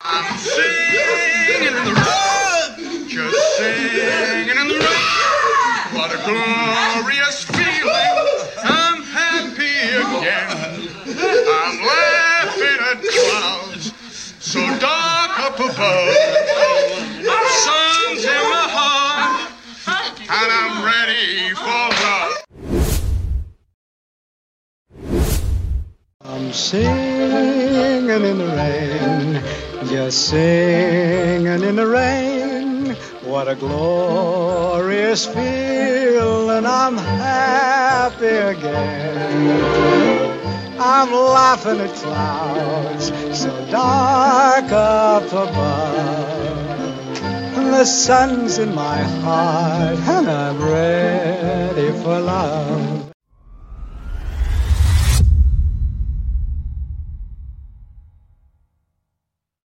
I'm singing in the rain, just singing in the rain. What a glorious feeling, I'm happy again. I'm laughing at clouds so dark up above. Sun's in my heart, and I'm ready for love. I'm singing in the rain, just singing in the rain. What a glorious feeling, I'm happy again. I'm laughing at clouds so dark up above. The sun's in my heart and I'm ready for love.